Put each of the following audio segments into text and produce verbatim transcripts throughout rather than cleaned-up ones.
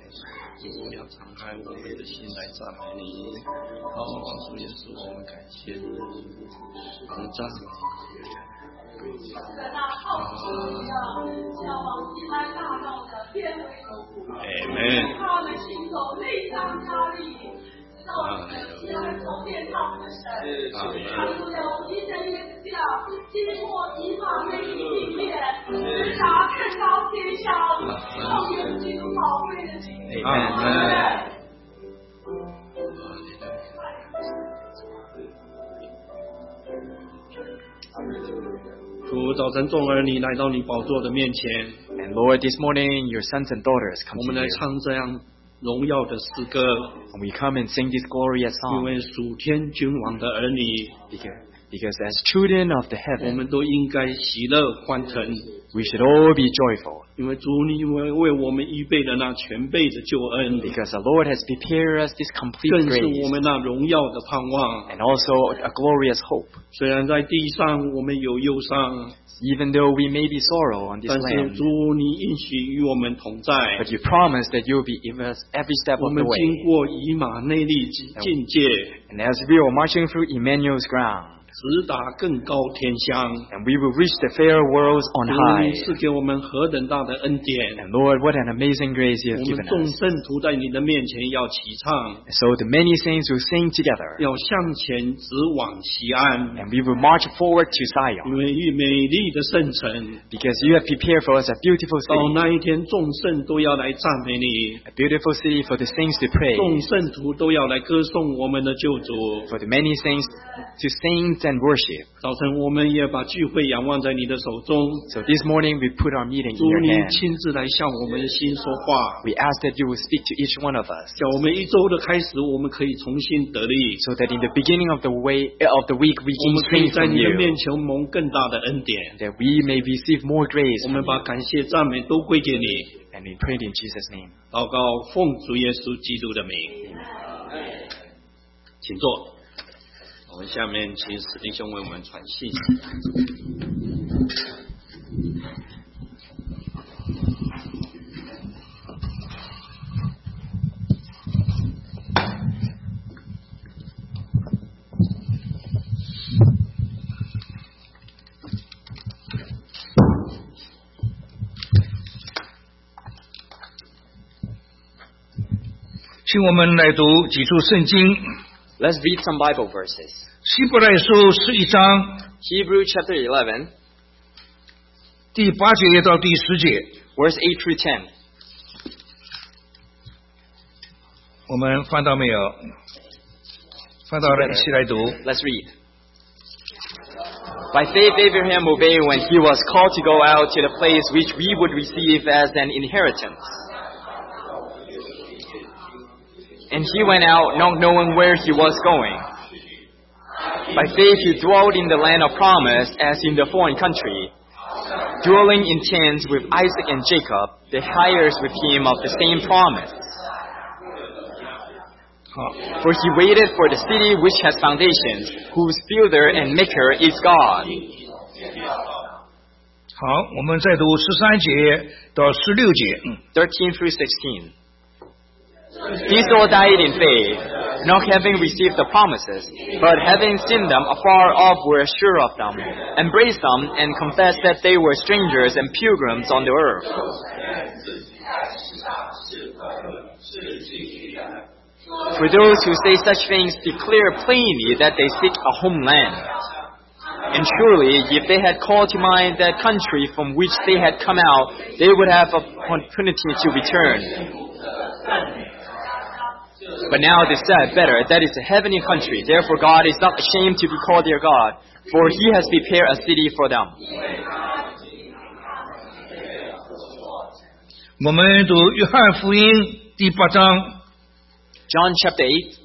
主要敞开我们的心来赞美你。好，主耶稣，我们感谢你，鼓掌。Amen。他们行走内张加力，知道我们的喜爱走遍他们的神。他们有一人也是这样，经过以马内利地面，直达更高天上，奉耶稣基督宝贵的名。Amen。主，早晨众儿女来到你宝座的面前。 And Lord, this morning your sons and daughters come 我们 to 来 you. 唱这样荣耀的诗歌， And we come and sing this glorious 因 song 为属天君王的儿女， because, because as children of the 我 heaven, 们都应该喜乐欢腾， we should all be joyful 因为主你因为为我们预备的那全备的救恩， because the Lord has prepared us this complete 更是 grace 我们那荣耀的盼望。 and also a glorious hope. 虽然在地上我们有忧伤， Even though we may be sorrow on this 但是 land, 主你应许与我们同在。 but you promise that you will be with us every step 我 of 们 the 经 way. 过以马内利境界， And as we are marching through Emmanuel's ground, 直达更高天乡。 and we will reach the fair worlds on 主 high. 你赐给我们何等大的恩典！ And Lord, what an amazing grace you 我 have 们 given 众 us. 圣徒在你的面前要齐唱， So the many saints will sing together, 要向前直往西安， and we will march forward to 因 Zion, 为与美丽的圣城。 because you have prepared for us a beautiful 到 city, 那一天，众圣都要来赞美你， a beautiful city for the saints to 众 praise, 圣徒都要来歌颂我们的救主。 for the many saints to sing and worship. 早晨，我们也把聚会仰望在你的手中， So this morning we put our meeting in 主 your 你 hand. 亲自来向我们的心说话， We ask that you will speak to each one of us, 叫我们一周的开始，我们可以重新得力， so that in the beginning of the way of the week we 我 can 们可以 sing 在 from 你的 you, 面前蒙更大的恩典。 that we may receive more grace 我们 from 把 you. 感谢赞美都归给你， And we pray in Jesus' name. 祷告奉主耶稣基督的名，请坐。我们下面请史弟兄为我们传信息。 请我们来读几处圣经， Let's read some Bible verses. 希伯来书十一章 Hebrew chapter eleven, 第八节到第十节， verse eight through ten. 我们翻到没有？翻到了，一起来读。 Let's read. By faith Abraham obeyed when he was called to go out to the place which we would receive as an inheritance. And he went out not knowing where he was going. By faith he dwelt in the land of promise as in the foreign country, dwelling in tents with Isaac and Jacob, the heirs with him of the same promise. 好， For he waited for the city which has foundations, whose builder and maker is God. 好，我们再读十三节到十六节。 thirteen through sixteen. These all died in faith, not having received the promises, but having seen them afar off were sure of them, embraced them, and confessed that they were strangers and pilgrims on the earth. For those who say such things declare plainly that they seek a homeland. And surely, if they had called to mind that country from which they had come out, they would have opportunity to return. But now they said, better, that is a heavenly country. Therefore God is not ashamed to be called their God, for he has prepared a city for them. 我们读约翰福音第八章 John chapter eight,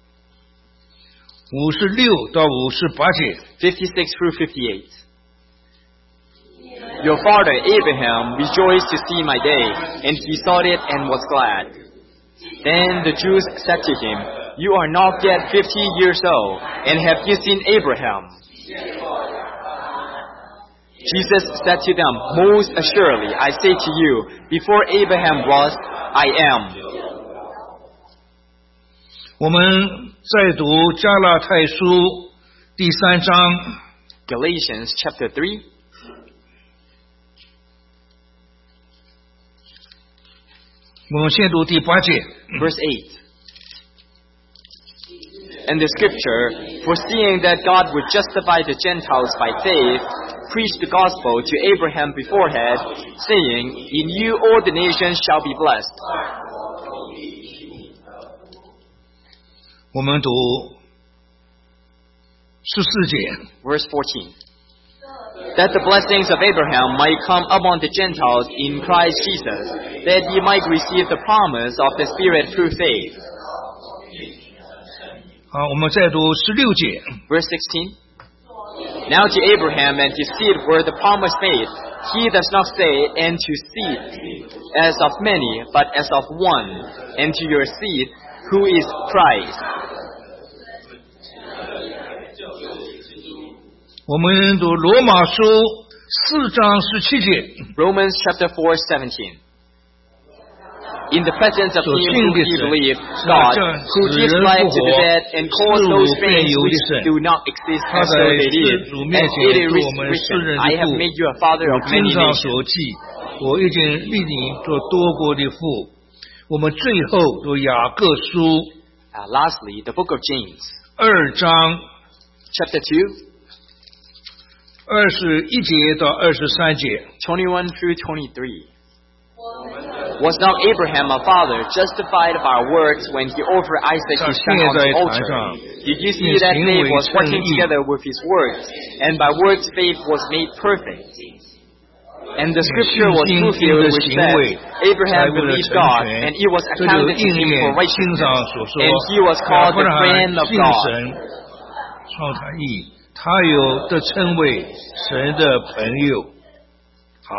五十六到五十八节。 fifty-six through fifty-eight. Your father Abraham rejoiced to see my day, and he saw it and was glad. Then the Jews said to him, You are not yet fifty years old, and have you seen Abraham? Jesus said to them, Most assuredly, I say to you, before Abraham was, I am. 我们再读加拉太书第三章 Galatians chapter three, 我们先读第八节。 verse eight. And the scripture, foreseeing that God would justify the Gentiles by faith, preached the gospel to Abraham beforehand, saying, In you all the nations shall be blessed. 我们读十四节。 Verse fourteen. That the blessings of Abraham might come upon the Gentiles in Christ Jesus, that ye might receive the promise of the Spirit through faith. 好，我们再读十六节。 Verse sixteen. Now to Abraham and to seed were the promise made. He does not say, and to seed, as of many, but as of one, and to your seed, who is Christ. 我们读罗马书四章十七节。 Romans chapter four, seventeen. In the presence of him whom we believe, God, who gives life to the dead and calls those things which do not exist as though they did, and it is written, I have made you a father of 经 many 上 nations. 所记，我已经立你做多国的父。我们最后读雅各书 Uh, lastly, the book of James, 二章 chapter two, 二十一节到二十三节。 twenty-one through twenty-three. Was not Abraham our father justified of our works when he offered Isaac his son on the altar? Did you see that faith was working together with his works, and by works faith was made perfect? And the scripture was fulfilled which said, Abraham believed God, and it was 这就 accounted to 应 him 验 for 经 righteousness, 上所说 and he was called 亚伯 the 拉 friend 罕 of 信 God. 神，创他义，他有的称为神的朋友。好，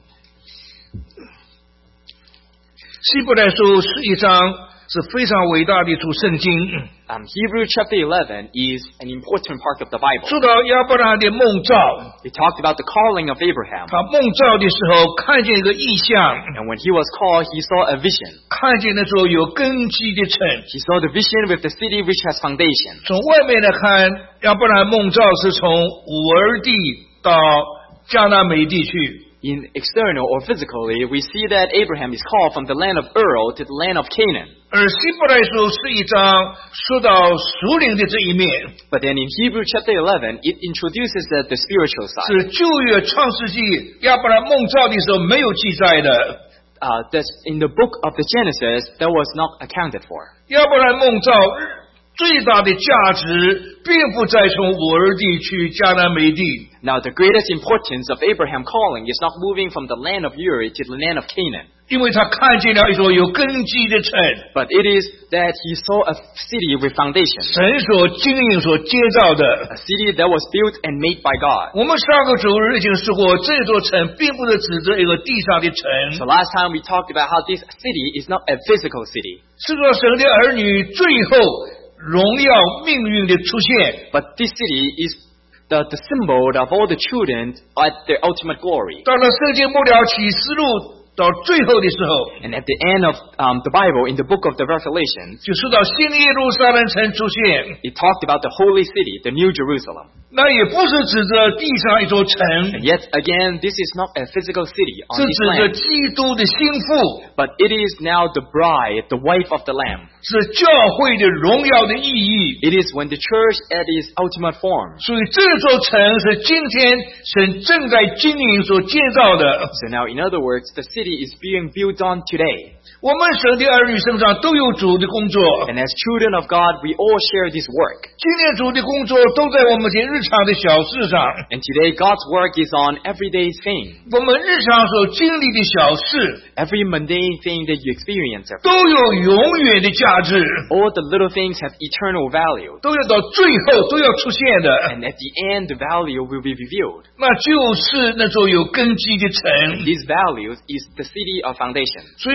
希伯来书十一章是非常伟大的一处圣经。 Um, Hebrew chapter eleven is an important part of the Bible. 说到亚伯拉罕的梦兆， It talked about the calling of Abraham. 他梦兆的时候看见一个异象， And when he was called, he saw a vision. 看见的时候有根基的城。 He saw the vision with the city which has foundation. 从外面来看，亚伯拉罕梦兆是从五尔地到迦南美地去。 In external or physically, we see that Abraham is called from the land of Ur to the land of Canaan. 而希伯来书十一章说到属灵的这一面， But then in Hebrew chapter eleven, it introduces the, the spiritual side. 是旧约创世纪亚伯拉罕梦兆的时候没有记载的。 Uh, that's in the book of the Genesis, that was not accounted for. 亚伯拉罕梦兆最大的价值，并不在从五尔地去迦南美地。 Now, the greatest importance of Abraham calling is not moving from the land of Ur to the land of Canaan. 因为他看见了一座有根基的城， But it is that he saw a city with foundation. 神所经营、所建造的。 A city that was built and made by God. 我们上个主日已经说过，这座城并不是指着一个地上的城， So last time we talked about how this city is not a physical city. 是说神的儿女最后荣耀命运的出现。 But this city is the, the symbol of all the children at their ultimate glory. 到了圣经末了启示录到最后的时候， And at the end of um, the Bible, in the book of the Revelation, 就说到新耶路撒冷城出现。 it talked about the holy city, the New Jerusalem. 那也不是指着地上一座城， And yet again, this is not a physical city 是 on this 指着 land, 基督的心腹， but it is now the bride, the wife of the Lamb. 是教会的荣耀的意义。 It is when the church at its ultimate form. 所以这座城是今天神正在经营所建造的。 So now, in other words, the city is being built on today. 我们神的儿女身上都有主的工作， And as children of God, we all share this work. 今天主的工作都在我们这日常的小事上。 And today, God's work is on everyday thing. 我们日常所经历的小事， Every mundane thing that you experience, 都有永远的价值， all the little things have eternal value. 都要到最后都要出现的。 And at the end, the value will be revealed. 那就是那座有根基的城。 These values is the city of foundation. 所以我们要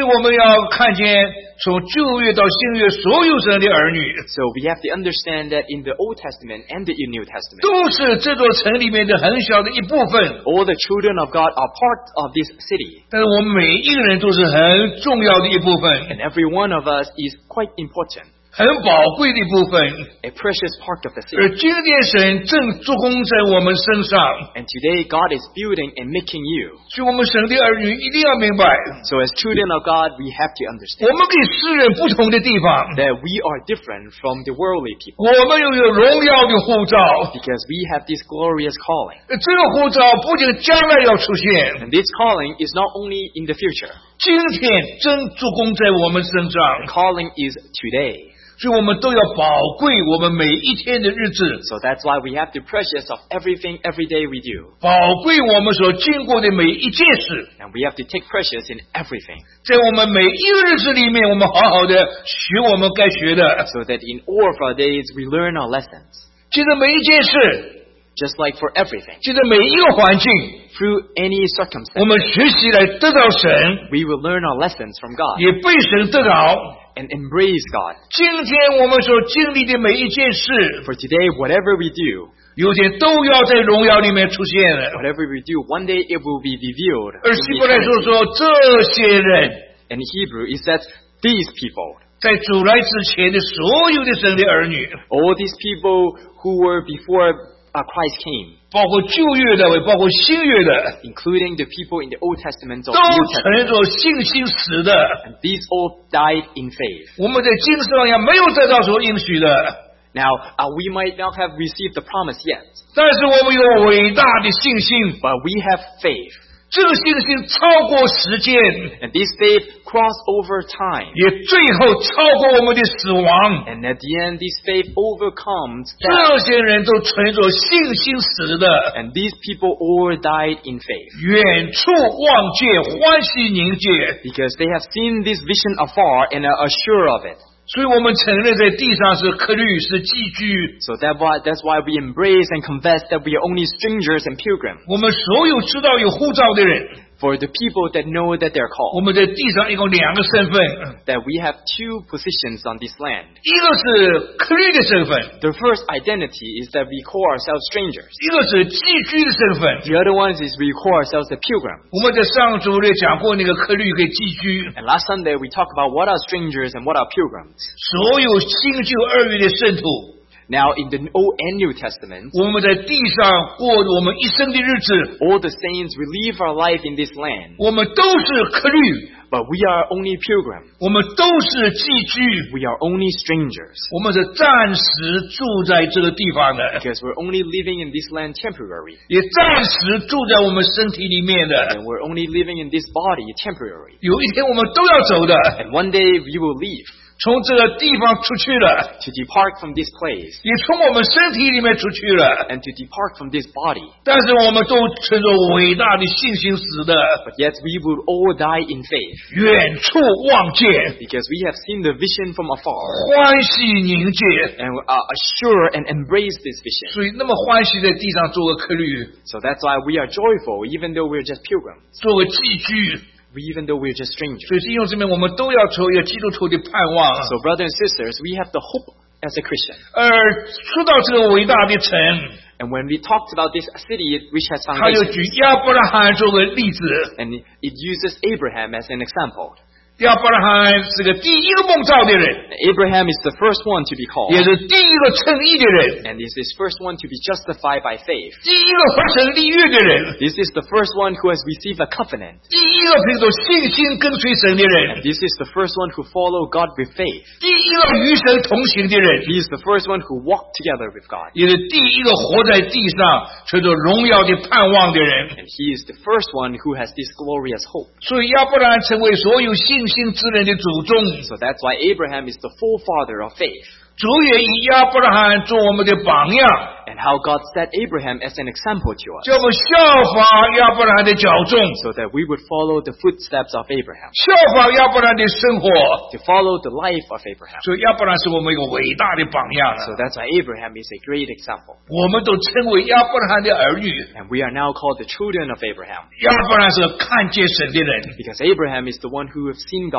要看见从旧约到新约所有神的儿女 So we have to understand that in the Old Testament and the New Testament, 都是这座城里面的很小的一部分， all the children of God are part of this city. 但是我们每一个人都是很重要的一部分， And every one of us is quite important, 很宝贵的一部分。 a precious part of the 而 city. 今天神正做工在我们身上， And today God is building and making you. 所以我们神的儿女一定要明白， So as children of God, we have to 我 understand 们跟世人不同的地方， that we are different from the worldly people 我们又有荣耀的护照， because we have this glorious calling. 这个护照不仅将来要出现， And this calling is not only in the future. 今天真做工在我们身上， The calling is today. 所以我们都要宝贵我们每一天的日子， So that's why we have to precious of everything every day we do. 宝贵我们所经过的每一件事， And we have to take precious in everything. 在我们每一个日子里面，我们好好的学我们该学的， So that in all of our days we learn our lessons. 记得每一件事， Just like for everything. 记得每一个环境， Through any 我 circumstance, 们学习来得到神， we will learn our lessons from God 也被神得到。 and embrace God. 今天我们所经历的每一件事， For today, whatever we do, 有一天都要在荣耀里面出现了。 whatever we do, one day it will be revealed. 而 in 希 the 伯来书 eternity. 说，这些人 And in Hebrew, it says, these people, 在主来之前的所有的神的儿女， all these people who were before uh, Christ came, 包括旧约的，也包括新约的， including the people in the Old Testament or 都 New Testament. 存着信心死的。 And these all died in faith. 我们在经上也没有得到所应许的， Now, uh, we might not have received the promise yet, 但是我们有伟大的信心， but we have faith. 这个信心超过时间， And this faith crossed over time. 也最后超过我们的死亡。 And at the end, this faith overcomes 这 death. 些人都存着信心死的， And these people all died in faith 远处望见，欢喜凝结。 because they have seen this vision afar and are assured of it. 所以我们承认在地上是客旅，是寄居。 So that why, that's why we embrace and confess that we are only strangers and pilgrims. 我们所有知道有护照的人， For the people that know that they're 我 called, 们在地上一共两个身份， that we have two positions on this land. 一个是客旅的身份， The first identity is that we call ourselves strangers. 一个是寄居的身份。 The other one is we call ourselves the pilgrims. 我们在上周呢讲过那个客旅跟寄居， And last Sunday we talked about what are strangers and what are pilgrims. 所有新旧二约的圣徒， Now in the Old and New Testament, 我们在地上过我们一生的日子， all the saints we live our life in this land, 我们都是客旅， but we are only pilgrims. 我们都是寄居， We are only strangers 我们是暂时住在这个地方的， because we're only living in this land temporary. 也暂时住在我们身体里面的。 And we're only living in this body temporary. 有一天我们都要走的， And one day we will leave 从这个地方出去了， to depart from this place 也从我们身体里面出去了。 and to depart from this body. 但是我们都存着伟大的信心死的， But yet we will all die in faith 远处望见， because we have seen the vision from afar 欢喜凝结。 and are assured and embrace this vision. 所以那么欢喜在地上做个客旅， So that's why we are joyful even though we're just pilgrims, 做个寄居。 even though we're just strangers. 所以弟兄姊妹，我们都要求一个基督徒的盼望。 So brothers and sisters, we have the hope as a Christian. 而说到这个伟大的城， And when we talked about this city which has 他又 foundations, 举亚伯拉罕做个例子。 and it uses Abraham as an example. 亚伯拉罕是个第一个蒙召的人， Abraham is the first one to be 也 called, 是第一个称义的人， and is this first one to be justified by faith. 第一个合成立约的人， This is the first one who has received a covenant. 第一个凭着信心跟随神的 And 人， this is the first one who follow God with faith. 第一个与神同行的人， He is the first one who walked together with God. 也是第一个活在地上存着荣耀的盼望的人。 And he is the first one who has this glorious hope. 所以亚伯拉罕成为所有信心之人的祖宗。 So that's why Abraham is the forefather of faith. 主也以亚伯拉罕做我们的榜样， And how God set Abraham as an example to us. 叫我们效法亚伯拉罕的脚踪， So that we would follow the footsteps of Abraham. 效法亚伯拉罕的生活。 To follow the life of Abraham. 所以亚伯拉罕是我们一个伟大的榜样 So 啊！ that's why Abraham is a great example. 我们都称为亚伯拉罕的儿女。 And we are now called the children of Abraham. 亚伯拉罕是看见神的人， Because Abraham is the one who has seen God.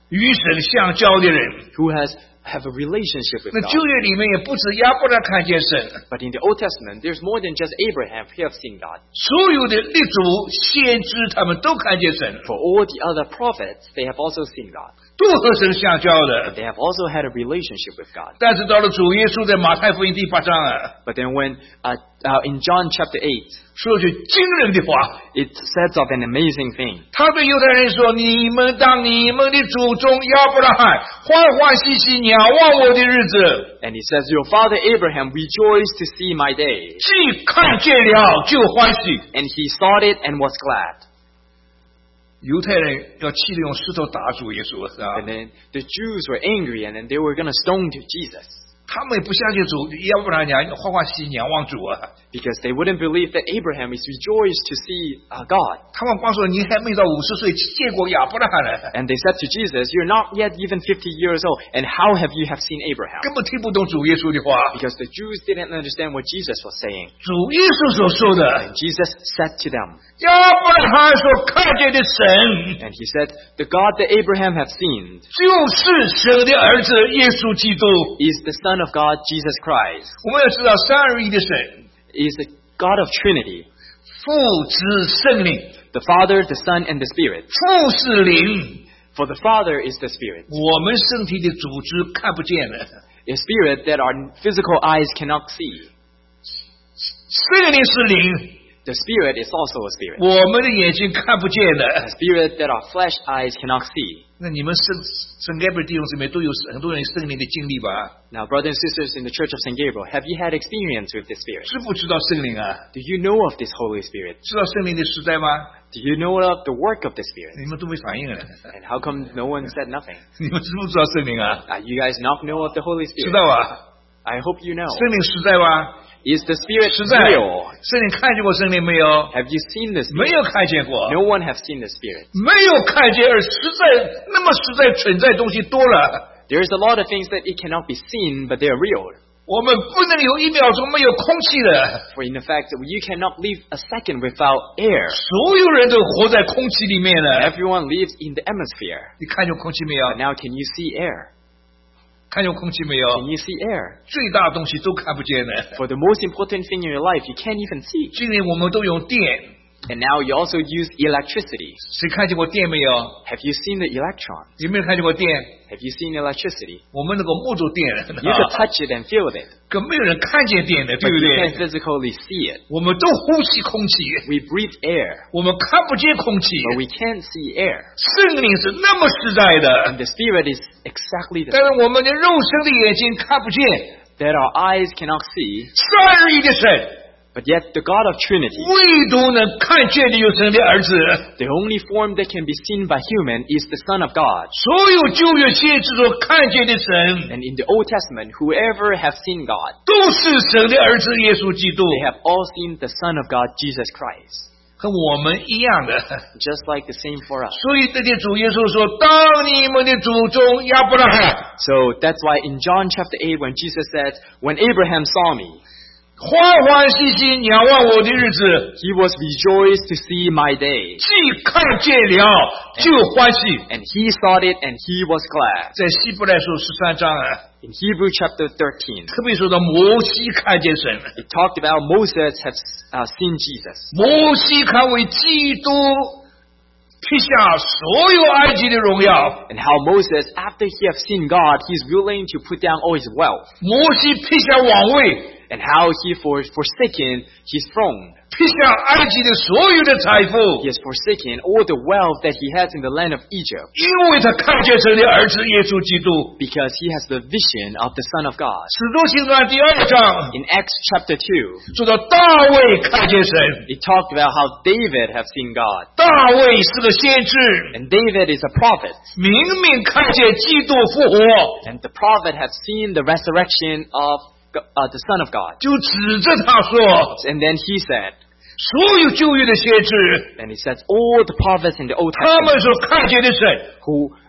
与神相交的人。 who has have a relationship with 那 God. 旧约里面也不止亚伯拉罕看见神， But in the Old Testament, there's more than just Abraham who have seen God. 所有的列祖先知他们都看见神， For all the other prophets, they have also seen God. 都和神相交的。 They have also had a relationship with God. 但是到了主耶稣在马太福音第八章啊， But then when uh, uh, in John chapter eight, 说句惊人的话， it says of an amazing thing. 他对犹太人说：“你们当你们的祖宗亚伯拉罕欢欢喜喜仰望我的日子， And he says, Your father Abraham rejoiced to see my day. 既看见了就欢喜。” And he saw it and was glad. 犹太人要气得用石头打主耶稣，是吧 And？then the Jews were angry and then they were going to stone Jesus. 他们也不相信主，亚伯拉罕欢欢喜喜仰望主啊。 Because they wouldn't believe that Abraham is rejoiced to see uh, God. 他们光说你还没到五十岁见过亚伯拉罕呢， And they said to Jesus, You're not yet even fifty years old, and how have you have seen Abraham? 根本听不懂主耶稣的话。 Because the Jews didn't understand what Jesus was saying. 主耶稣所说的， And Jesus said to them, 亚伯拉罕所看见的神， and he said, The God that Abraham have seen 就是神的儿子耶稣基督。 is the Son of God, Jesus Christ, 我们要知道三而一的神， is the God of Trinity, 父子圣灵， the Father, the Son, and the Spirit. 父是灵， For the Father is the Spirit, 我们身体的组织看不见的， a Spirit that our physical eyes cannot see. 圣灵是灵， The Spirit is also a Spirit, 我们的眼睛看不见 a 的。 Spirit that our flesh eyes cannot see. 那你们圣圣盖贝尔弟兄姊妹都有很多人圣灵的经历吧？ Now, brothers and sisters in the Church of Saint Gabriel, have you had experience with this Spirit? 知不知道圣灵啊？ Do you know of this Holy Spirit? 知道圣灵的实在吗？ Do you know of the work of the Spirit? 你们都没反应了。 And how come no one said nothing? 你们知不知道圣灵啊？ Uh, you guys not know of the Holy 知 Spirit? 道啊？ I hope you know. 圣灵实在吗？ Is the Spirit 实在。 real? 圣灵看见过圣灵没有？ Have you seen the 没 Spirit? 有看见过。 No one have seen the Spirit. 没有看见，而实在那么实在存在的东西多了。 There's a lot of things that it cannot be seen, but they are real. 我们不能有一秒钟没有空气的， For in the fact that you cannot live a second without air. 所有人都活在空气里面了。 Everyone lives in the atmosphere. 你看见空气没有 But？now can you see air? 看见空气没有？ Can you see air? 最大的东西都看不见的。 For the most important thing in your life, you can't even see. 今年我们都用电， And now you also use electricity. 谁看见过电没有？ Have you seen the electron? 有没有看见过电？ Have you seen electricity? 我们能够摸着电， You can touch it and feel it, 可没有人看见电的，对 but 不 you can't 对？ physically see it. 我们都呼吸空气， We breathe air, 我们看不见空气。 but we can't see air. 圣灵是那么实在 And 的， the Spirit is exactly the 但 same. 是我们的肉身的眼睛看不见。 That our eyes cannot see, 三而一的神， but yet the God of Trinity, 唯独能看见的有神的儿子。 the only form that can be seen by human is the Son of God. 所有旧约先知所看见的神， And in the Old Testament, whoever have seen God, 都是神的儿子耶稣基督， they have all seen the Son of God, Jesus Christ. 和我们一样的。 Just like the same for us. 所以这里主耶稣说：“当你们的祖宗亚伯拉罕 So that's why in John chapter eight, when Jesus said, When Abraham saw me, 欢欢喜喜仰望我的日子， he was rejoiced to see my day. 既看见了就欢喜。” And he saw it and he was glad. 在希伯来书十三章啊， In Hebrew chapter thirteen, 特别说到摩西看见神， it talked about Moses have uh, seen Jesus. 摩西看为基督撇下所有埃及的荣耀， And how Moses, after he have seen God, he's willing to put down all his wealth. 摩西撇下王位， And how he for forsaken his throne. 撇下埃及的所有的财富， He has forsaken all the wealth that he has in the land of Egypt. 因为他看见神的儿子耶稣基督。 Because he has the vision of the Son of God. 使徒行传第二章 In Acts chapter two, 说到大卫看见神， it talked about how David have seen God. 大卫是个先知， And David is a prophet. 明明看见基督复活， And the prophet have seen the resurrection of uh, the Son of God. 就指着他说， And then he said, 所有旧约的先知， and he says, all the prophets in the Old 他们 Testament 所看见的神， who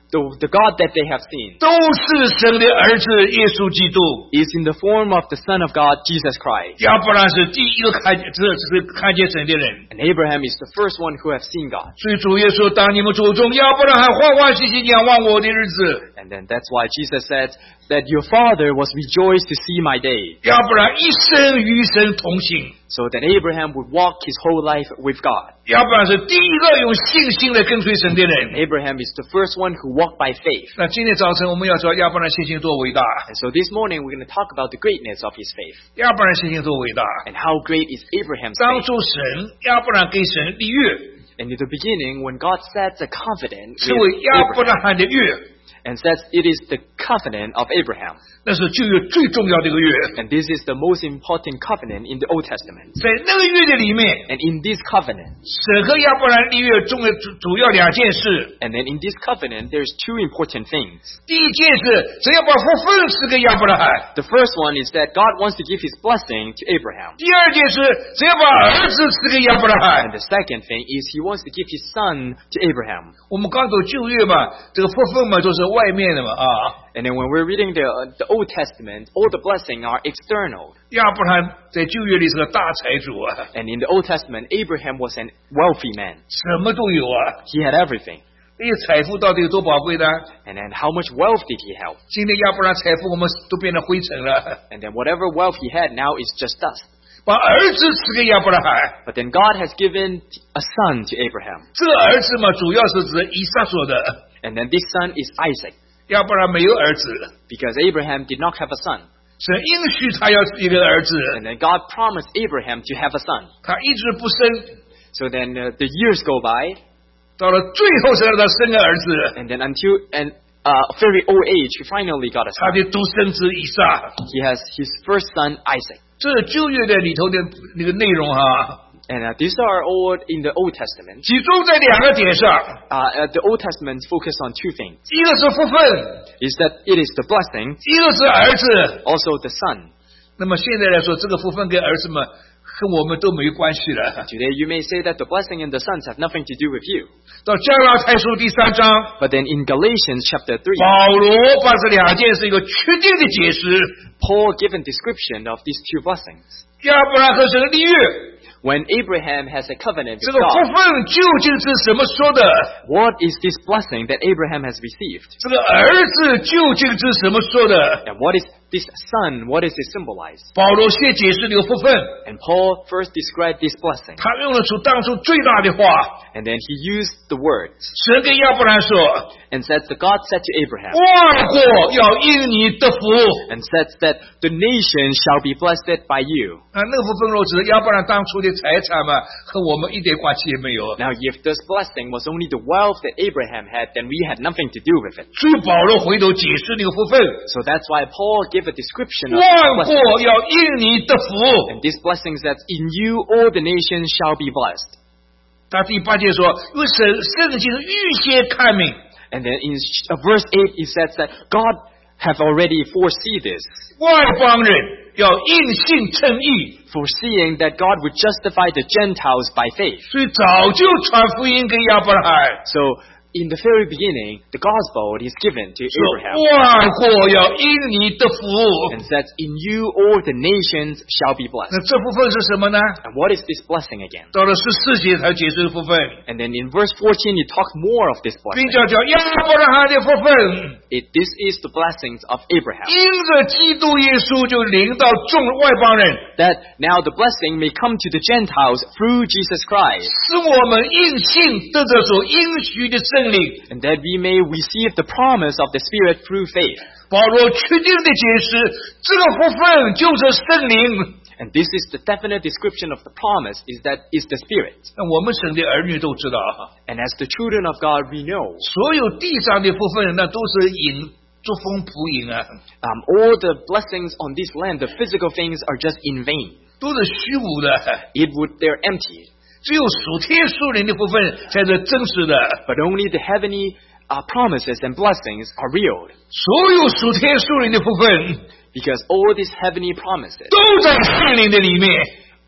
the, the God that they have seen 都是神的儿子耶稣基督。 is in the form of the Son of God, Jesus Christ. 亚伯拉罕是第一个看见，这是看见神的人。 And Abraham is the first one who have seen God. 所以主耶稣，当你们祖宗亚伯拉罕欢欢喜喜仰望我的日子， And then that's why Jesus said that your father was rejoiced to see my day. 亚伯拉罕一生与神同行。 So that Abraham would walk his whole life with God. 亚伯拉罕是第一个用信心来跟随神的 And 人。 Abraham is the first one who walked by faith. 那今天早晨我们要说亚伯拉罕信心多伟大， And so this morning we're going to talk about the greatness of his faith 亚伯拉罕信心多伟大。 and how great is Abraham's 当 faith. 初神亚伯拉罕给神立约， And in the beginning, when God sets a covenant 是 with 为亚伯 Abraham 拉罕的约， and says it is the covenant of Abraham, 那是旧约最重要的一个约。 and this is the most important covenant in the Old Testament. 在那个约的里面， And in this covenant, 神和亚伯拉罕立约中的主主要两件事。 and then in this covenant, there's two important things. 第一件事，神要把福分赐给亚伯拉罕； The first one is that God wants to give his blessing to Abraham. 第二件事，神要把儿子赐给亚伯拉 And 罕。 the second thing is he wants to give his son to Abraham. 我们刚走旧约嘛，这个福分嘛都是外面的嘛啊。 And then when we're reading the, uh, the Old Testament, all the blessing are external. 亚伯拉罕在旧约里是个大财主啊， And in the Old Testament, Abraham was a wealthy man. 什么都有啊。 He had everything. 这些财富到底有多宝贵呢？ And then how much wealth did he have? 今天亚伯拉罕财富我们都变成灰尘了， And then whatever wealth he had now is just dust. 把儿子赐给亚伯拉罕。 But then God has given a son to Abraham. 这个儿子嘛，主要是指以撒所的。 And then this son is Isaac. 亚伯拉罕没有儿子， Because Abraham did not have a son. 神应许他要一个儿子， And then God promised Abraham to have a son. 他一直不生， So then uh, the years go by. 到了最后才让他生个儿子， And then until and uh, very old age, he finally got a 他 son. 的独生子以撒。 He has his first son, Isaac. 这是旧约的里头的那个内容哈， And uh, these are all in the Old Testament. 集中在两个点上， Uh, uh, the Old Testament focus on two things. 一个是福分， Is that it is the blessing, 一个是儿子。 also the son. 那么现在来说，这个福分跟儿子们跟我们都没关系了。 Today you may say that the blessing and the sons have nothing to do with you. 到加拉太书第三章， But then in Galatians chapter three, 保罗把这两件事一个确定的解释。 Paul given description of these two blessings. 亚伯拉罕和神立约， When Abraham has a covenant 这 with 个福 God, 分究竟是怎么说的？ what is this blessing that Abraham has received? 这个儿子究竟是怎么说的？ And what is this son? What does it symbolize? 保罗先解释这个福分， And Paul first described this blessing. 他用了出当初最大的话， And then he used the words 神跟亚伯兰说 and said that God said to：“ Abraham 万国要因你得福。 and said that the nation shall be blessed by you. ” 啊，那个福分若指亚伯兰当初的财产嘛，和我们一点关系也没有。 Now, if this blessing was only the wealth that Abraham had, then we had nothing to do with it. 所以保罗回头解释那个福分， So that's why Paul gave a description of 万 this 国 blessing. 要因你得福。 And this blessing says, "In you all the nations shall be blessed." 他第八节说，因为神圣经预先看明， And then in uh, verse eight, it says that God have already foresee this, 外邦人要因信称义， foreseeing that God would justify the Gentiles by faith. 所以早就传福音给亚伯拉罕， So in the very beginning, the gospel is given to 说 Abraham 万国要因你得福。 and says, "In you all the nations shall be blessed." 那这部分是什么呢？ And what is this blessing again? 到了十四节才解释部分， And then in verse fourteen, it talks more of this 并 blessing. 叫叫亚伯拉罕的福分， It, this is the blessings of Abraham. 因着基督耶稣就临到众外邦人， That now the blessing may come to the Gentiles through Jesus Christ, 使我们因信得着所应许的圣灵。 and that we may receive the promise of the Spirit through faith. 保罗确定的解释，这个福分就是圣灵。 And this is the definite description of the promise, is that is the Spirit. 那我们神的儿女都知道哈， And as the children of God, we know 所有地上的福分，那都是引作风仆影啊， um, all the blessings on this land, the physical things are just in vain. 都是虚无的。 It would they're empty. 只有属天属灵的福分才是真实的。 But only the heavenly uh, promises and blessings are real. 所有属天属灵的福分 Because all these heavenly promises 都在圣灵的里面。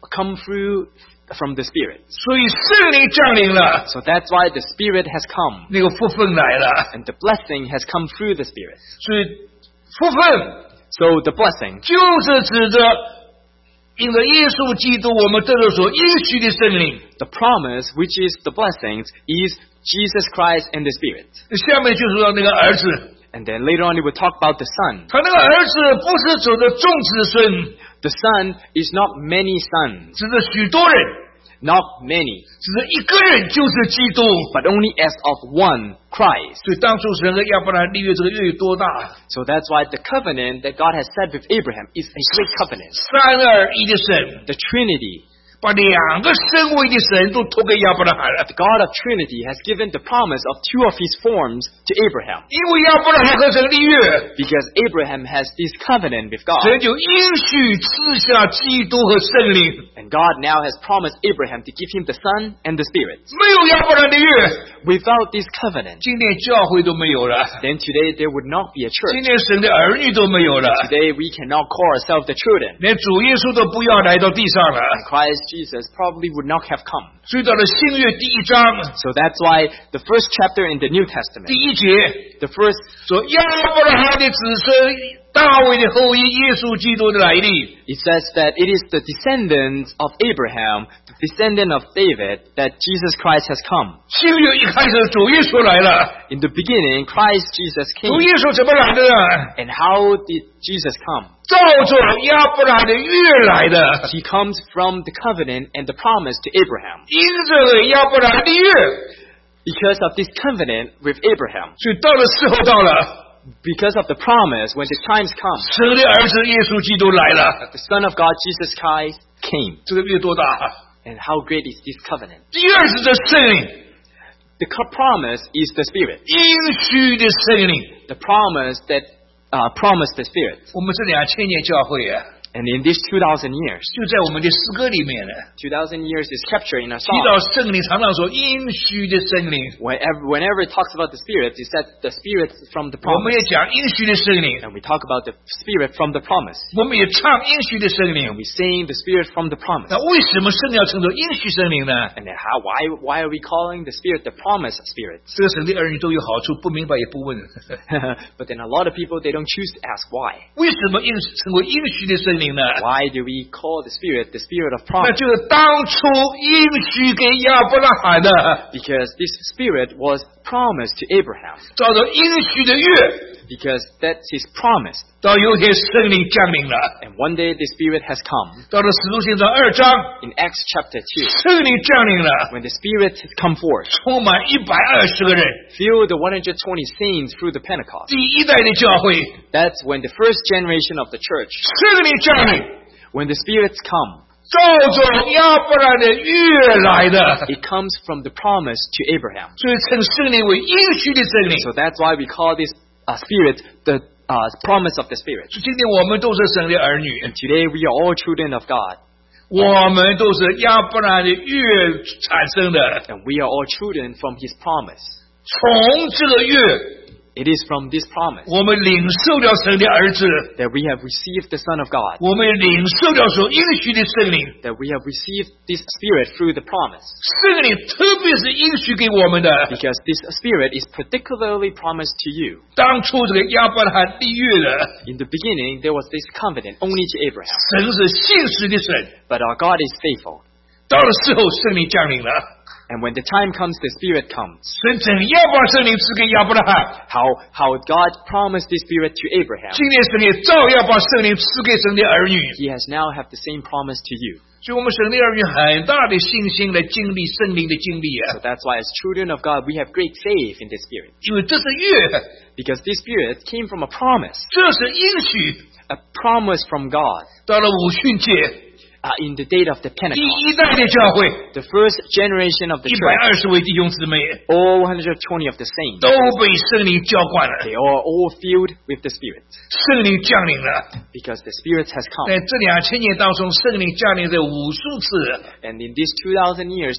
come through from the Spirit. 所以圣灵降临了， So that's why the Spirit has come, 那个福分来了。 and the blessing has come through the Spirit. 所以福分 So the blessing 就是指着因着耶稣基督我们得到所应许的圣灵。 The promise, which is the blessings, is Jesus Christ and the Spirit. 下面就说到那个儿子， And then later on, it will talk about the Son. 他那个儿子不是指着众子孙， The Son is not many sons, 指着许多人， not many, 指着一个人就是基督。 but only as of one, Christ. 所以当初神和亚伯拉罕立约这个约有多大？ So that's why the covenant that God has set with Abraham is a great covenant. 三而一的神， The Trinity, 把两个身位的神都托给亚伯拉罕了。 the God of Trinity, has given the promise of two of His forms to Abraham. 因为亚伯拉罕和神立约， Because Abraham has this covenant with God. 神就应许赐下基督和圣灵。 And God now has promised Abraham to give him the Son and the Spirit. 没有亚伯拉罕的约， Without this covenant, 今天教会都没有了， then today there would not be a 今 church. 天神的儿女都没有了， Today we cannot call ourselves the children. 连主耶稣都不要来到地上了。 And Christ Jesus probably would not have come. 所以到了新约第一章 So that's why the first chapter in the New Testament, 第一节 the first, 说亚伯拉罕的子孙大卫的后裔耶稣基督的来历。 it says that it is the descendants of Abraham, the descendant of David, that Jesus Christ has come. 新约一开始主耶稣来了， In the beginning, Christ Jesus 主 came. 耶稣怎么来的呢？ And how did Jesus come? 照着亚伯拉罕的约来的， He comes from the covenant and the promise to Abraham. 因着亚伯拉罕的约， Because of this covenant with Abraham, 所以到了时候到了， because of the promise, when the times come, 神的儿子耶稣基督来了。 the Son of God, Jesus Christ, came. 这个约多大？ And how great is this covenant? 第二是这圣灵， The co- promise is the Spirit. 应许的圣灵。 The promise that uh, promised the Spirit. 我们是两千年教会啊， And in these two thousand years, 就在我们的诗歌里面呢， two thousand years is captured in a 提 song. 到圣灵，常常说应许的圣灵。 Whenever, whenever it talks about the Spirit, it says the Spirit from the 我们 promise. 也讲应许的圣灵， And we talk about the Spirit from the promise. 我们也唱应许的圣灵 And。we sing the Spirit from the promise. 那为什么圣灵要称作应许圣灵呢？ And then how, why, why are we calling the Spirit the promise Spirit? 这个神的儿女都有好处，不明白也不问。 But then a lot of people, they don't choose to ask why. 为什么应称为应许的圣灵呢？ Why do we call the Spirit the Spirit of 那 promise? 就是当初应许给亚伯拉罕的， Because this Spirit was promised to Abraham. 照着应许的约， Because that's his promise. 到有一天圣灵降临了。 And one day the Spirit has come. 到了使徒行传二章， In Acts chapter two, 圣灵降临了， when the Spirit has come forth, 充满一百二十个人， fill the one hundred twenty saints through the Pentecost. 第一代的教会， That's when the first generation of the church, 圣灵降临， when the spirits come, 照着亚伯拉罕的约来的， it comes from the promise to Abraham. 所以称圣灵为应许的圣灵。 So that's why we call this uh, spirit the uh, promise of the Spirit. 所以今天我们都是神的儿女， Today we are all children of God, 我们都是亚伯拉罕的约产生的。 and we are all children from His promise. 从这个约， It is from this promise 我们领受了神的儿子， that we have received the Son of God, 我们领受了所应许的圣灵。 that we have received this Spirit through the promise. 圣灵特别是应许给我们的。 Because this Spirit is particularly promised to you. 当初这个亚伯拉罕立约的， In the beginning, there was this covenant only to Abraham. 神是信实的神。 But our God is faithful. 到了时候，圣灵降临了， And when the time comes, the Spirit comes. 神怎样把圣灵赐给亚伯拉罕？ How, how God promised this Spirit to Abraham, 今天神也照样把圣灵赐给神的儿女。 He has now have the same promise to you. 所以，我们神的儿女很大的信心来经历圣灵的经历 So 啊， that's why as children of God, we have great faith in this Spirit. 因为这是约， Because this Spirit came from a promise, 这是应许。 a promise from God 到了五旬节， uh, in the date of the 第 Pentecost. 一代的教会， The first generation of the 一百 church, 二十位弟兄姊妹 all one hundred twenty of the saints, 都被圣灵浇灌了， they are all filled with the Spirit. 圣灵降临了。 Because the Spirit has come. 在这两千年当中，圣灵降临在无数次， And in these two thousand years, this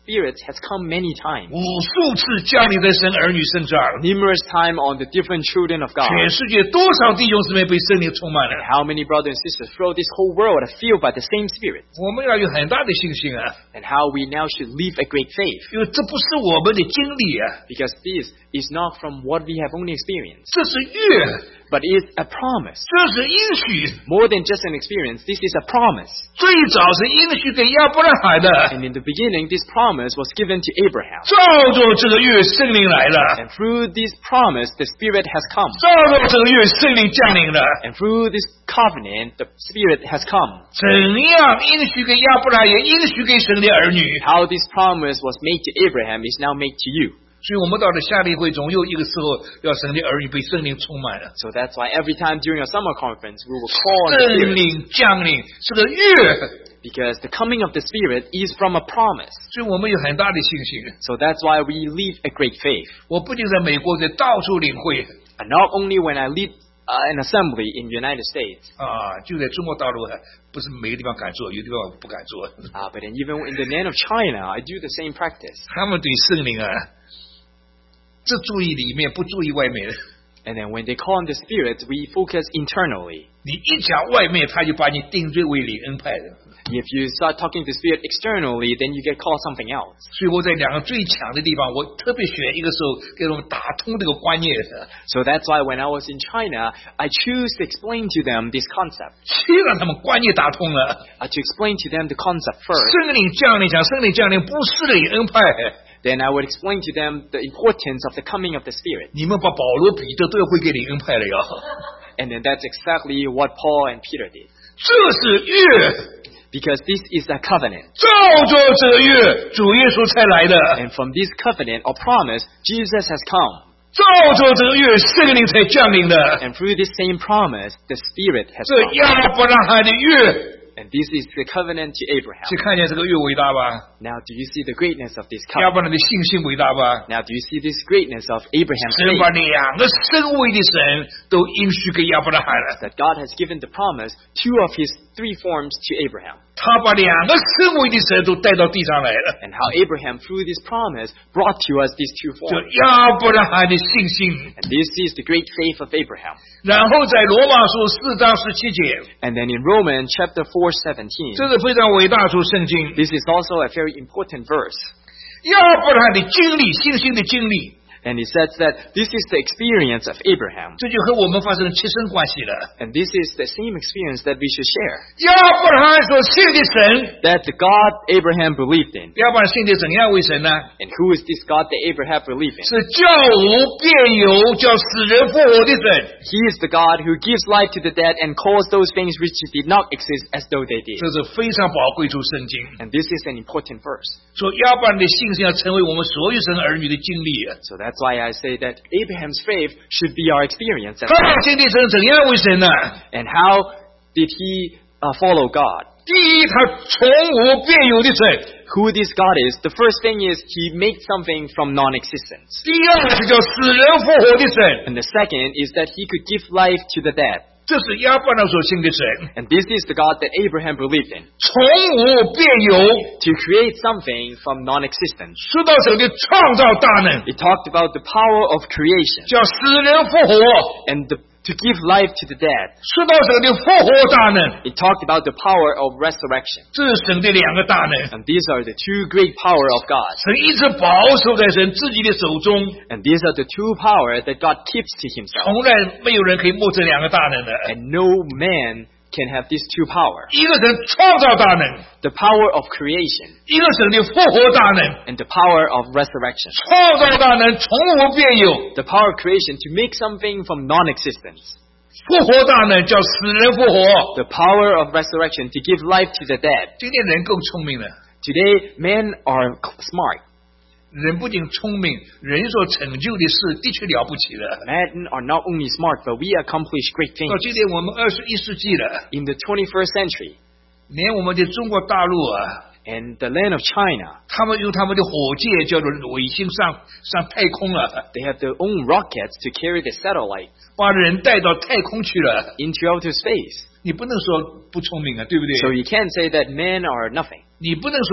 Spirit has come many times. 无数次降临在神儿女身上。 Numerous times on the different children of God. 全世界多少弟兄姊妹被圣灵充满了？ How many brothers and sisters throughout this whole world are filled by the same Spirit? 我们要有很大的信心啊， And how we now should live a great faith. 因为这不是我们的经历啊， Because this is not from what we have only experienced, 这是约， but is a promise. 这是应许。 More than just an experience, this is a promise. 最早是应许给亚伯拉罕的， And in the beginning, this promise was given to Abraham. 照着这个约圣灵来了， And through this promise, the Spirit has come. 照着这个约圣灵降临了。 And through this covenant, the Spirit has come. 怎样应许给亚伯拉罕，也应许给神的儿女。 How this promise was made to Abraham is now made to you. 所以我们到了夏令会，总有一个时候要神的儿女被圣灵充满了。 So that's why every time during a summer conference, we will call on the 圣 Spirit. 灵降临是个约， Because the coming of the Spirit is from a promise. 所以我们有很大的信心。 So that's why we live a great faith. 我不仅在美国，在到处领会 And not only when I lead uh, an assembly in the United States, 啊，就在中国大陆，不是每个地方敢做，有的地方不敢做。 uh, but then even in the land of China, I do the same practice. 他们对圣灵啊，只注意里面，不注意外面。 And then when they call on the Spirit, we focus internally. 你一讲外面，他就把你定罪为领恩派的。 If you start talking to the Spirit externally, then you get called something else. 所以我在两个最强的地方，我特别选一个时候给我们打通这个观念， So that's why when I was in China, I choose to explain to them this concept. 先让他们观念打通了。 Uh, to explain to them the concept first. 圣灵降临，讲圣灵降临不是领恩派。 Then I would explain to them the importance of the coming of the Spirit. 你们把保罗、彼得都要归给领恩派了呀。 And then that's exactly what Paul and Peter did. 这是约， Because this is a covenant. 照着这个约，主耶稣才来的。 And from this covenant or promise, Jesus has come. 照着这个约，圣灵才降临的。 And through this same promise, the Spirit has 这 come. 亚伯拉罕的约， And this is the covenant to Abraham. 去看见这个约伟大吧？ Now, do you see the greatness of this 亚 covenant? 伯拉罕的信心伟大吧？ Now, do you see this greatness of Abraham's 神把 faith? 两个身位的神都应许给亚伯拉罕了。 That God has given the promise, two of his three forms to Abraham. 他把两个身位的神都带到地上来了。 And how Abraham, through this promise, brought to us these two 这 forms. 亚伯拉罕的信心。 And this is the great faith of Abraham. 然后在罗马书四章十七节， And then in Romans chapter four seventeen, 这是非常伟大处圣经。 this is also a very important verse. 亚伯拉罕的经历，信心的经历， And it says that this is the experience of Abraham. 这就和我们发生切身关系了。 And this is the same experience that we should share. 亚伯拉罕所信的神， That the God Abraham believed in. 亚伯拉罕信的怎样为神呢？ And who is this God that Abraham believed in? 是叫无变有，叫死人复活的神。 He is the God who gives life to the dead and calls those things which did not exist as though they did. 这是非常宝贵处圣经。 And this is an important verse. 说亚伯拉罕的信心要成为我们所有神儿女的经历。 So that's why I say that Abraham's faith should be our experience. as 他 well. 信的神怎样为神呢？ And how did he uh, follow God? 第一，他从无变有的神； Who this God is? The first thing is he made something from non-existence. 第二是叫死人复活的神。 And the second is that he could give life to the dead. 这是亚伯拉罕所信的神， And this is the God that Abraham believed in. 从无变有， To create something from non-existence. 说到神的创造大能， It talked about the power of creation 叫死人复活； and the, to give life to the dead. 说到神的复活大能， It talked about the power of resurrection. 这是神的两个大能。 And these are the two great power of God. 神一直保守在神自己的手中， And these are the two power that God keeps to himself. 从来没有人可以摸这两个大能的。 And no man can have these two power. 一个神创造大能， The power of creation 一个神的复活大能。 and the power of resurrection. 创造大能从无变有， The power of creation to make something from non-existence. 复活大能叫死人复活。 The power of resurrection to give life to the dead. 今天人更聪明了， Today, men are smart. 人不仅聪明，人所成就的事的确了不起了。 Men are not only smart, but we accomplish great 到 things. 今天我们二十一世纪了， In the twenty-first century, 连我们的中国大陆啊， and the land of China, 他们用他们的火箭叫做卫星上上太空了， they have their own rockets to carry the satellites 把人带到太空去了。 into outer space. 你不能说不聪明啊，对不对？ So you can't say that men are nothing. 你不能说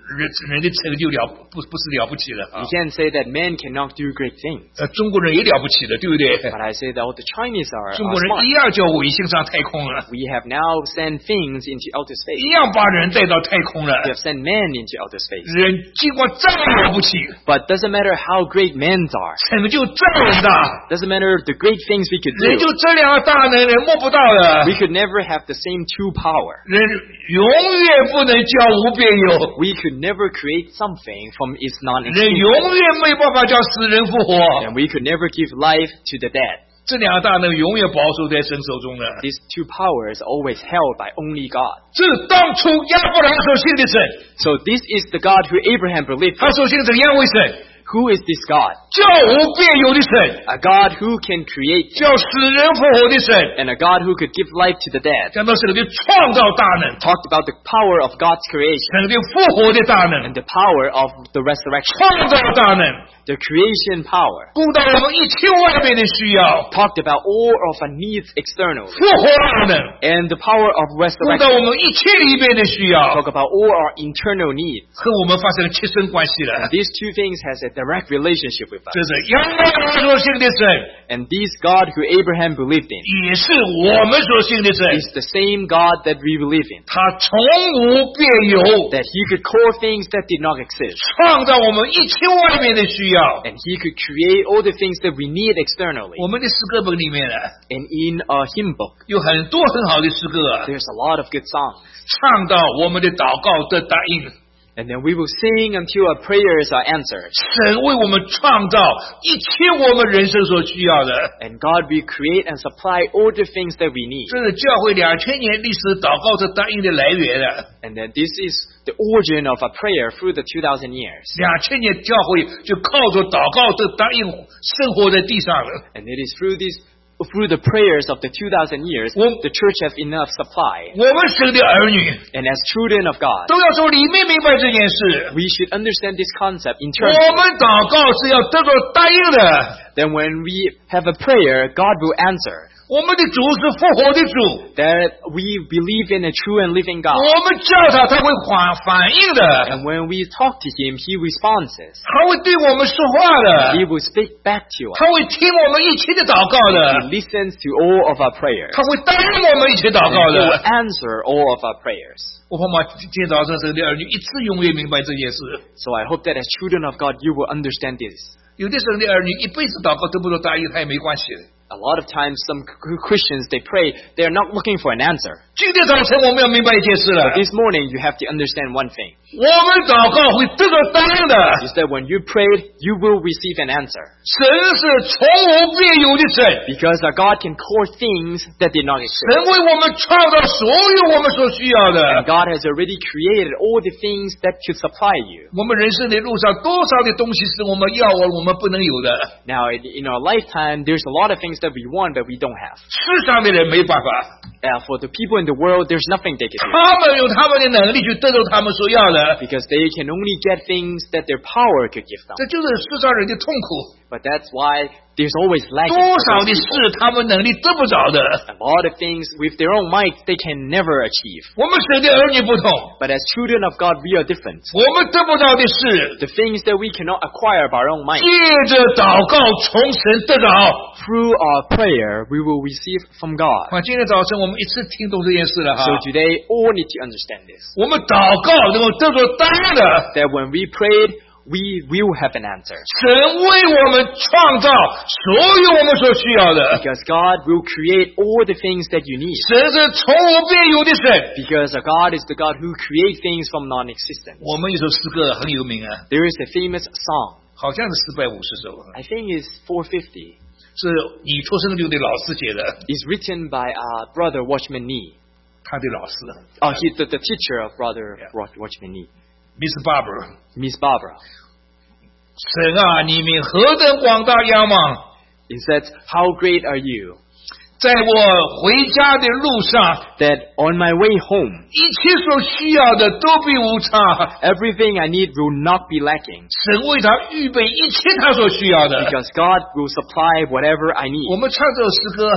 人人的成就了不不是了不起了啊 You！can't say that men cannot do great things. 呃，中国人也了不起的，对不对？ But I say that all the Chinese are, 中 are 国人 smart. 一样叫卫星上太空了， We have now sent things into outer 一 space. 样把人带到太空了。 We have sent men into outer space. 人尽管再了不起， But doesn't matter how great men are. 成就再伟大， Doesn't matter the great things we could 人 do. 就这两个大能人摸不到的。 We could never have the same true power. 人永远不能叫无变有， We could never create something from its 人 non-existence. 永远没办法叫死人复活。 And we could never give life to the dead. 这两个大能永远保守在神手中的。 These two powers are always held by only God. 这是当初亚伯拉罕所信的神， So this is the God who Abraham believed 他 in. 所信的这个yan为神， Who is this God? 叫无变有的神， A God who can create 叫死人复活的神。 and a God who could give life to the dead. 讲到神的创造大能， Talked about the power of God's creation 神的复活的大能 and，the power of the resurrection. 创造大能， The creation power. 顾到我们一切外面的需要， Talked about all of our needs externally 复活大能， and the power of 顾到 resurrection. 我们一切里面的需要， Talk about all our internal needs. 和我们发生了切身关系了。 These two things has a direct relationship with us. 这是亚伯拉罕所信的神， And this God who Abraham believed in 也是我们所信的神。 is the same God that we believe in. 他从无变有， That he could call things that did not exist. 创造我们一切外面的需要。 And he could create all the things that we need externally. 我们的诗歌本里面呢， And in a hymn book, 有很多很好的诗歌啊， there's a lot of good songs. 唱到我们的祷告得答应。 And then we will sing until our prayers are answered. 神为我们创造一切我们人生所需要的， And God will create and supply all the things that we need. 这是教会两千年历史祷告得答应的来源啊！ And then this is the origin of a prayer through the two thousand years. 两千年教会就靠着祷告得答应生活在地上了。 And it is through these through the prayers of the two thousand years, Well- the church has enough supply. 我们神的儿女 And as children of God, 都要从里面明白这件事。 we should understand this concept 我 internally. 们祷告是要得到答应的。 Then when we have a prayer, God will answer. 我们的主是复活的主， That we believe in a true and living God. 我们叫他，他会反反应的， And when we talk to Him, He responds. 他会对我们说话 He 的， will speak back to us. 他会听我们一切的祷告 He 的， listens to all of our prayers. 他会答应我们一切祷 And 告 He will 的。 answer all of our prayers. 我盼望今天早上神的儿女一次永远明白这件事。 So I hope that as children of God, you will understand this. 有的神的儿女一辈子祷告得不到答应，他也没关系的。 A lot of times, some c- Christians, they pray, they are not looking for an answer. 今天早晨我们要明白一件事了， This morning, you have to understand one thing. 我们祷告会得到答应的。 Is that when you prayed, you will receive an answer. 神是从无变有的神， Because our God can call things that did not exist. 神为我们创造所有我们所需要 And 的。 God has already created all the things that should supply you. 我们人生的路上多少的东西是我们要而我们不能有的， Now, in in our lifetime, there's a lot of things that we want but we don't have. 世上的人没办法， Uh, for the people in the world, there's nothing they can do. 他们有他们的能力去得到他们所要的， Because they can only get things that their power could give them. 这就是世上人的痛苦。 But that's why there's always 多 lagging. for 少 those 的 people. 事他们能力得不着的， A lot of things with their own might they can never achieve. 我们神的儿女不同， But as children of God, we are different. 我们得不到的是 The things that we cannot acquire by our own might. 借着祷告从神得着。 Through our prayer, we will receive from God. 啊，今天早晨我们一次听懂这件事了哈。 So today, all need to understand this. 我们祷告能够得着答应的， That when we prayed, we will have an answer. 神为我们创造所有我们所需要的。 Because God will create all the things that you need. 神是从无变有的神。 Because our God is the God who creates things from non-existence. 我们有首诗歌很有名啊， There is a famous song. 好像是四百五十首， I think it's four fifty. 是你出生六的老师写的， It's written by uh, Brother Watchman Nee. 他的老师 Oh, he's the, the teacher of Brother Yeah. Watch- Watchman Nee. Miss Barber。 Miss Barbara. 神啊，你们何等广大仰望！ It says, how great are you? 在我回家的路上， That on my way home, 一切所需要的都必无差。 everything I need will not be lacking. 神为他预备一切他所需要的。 Because God will supply whatever I 我 need. 们唱这首诗歌，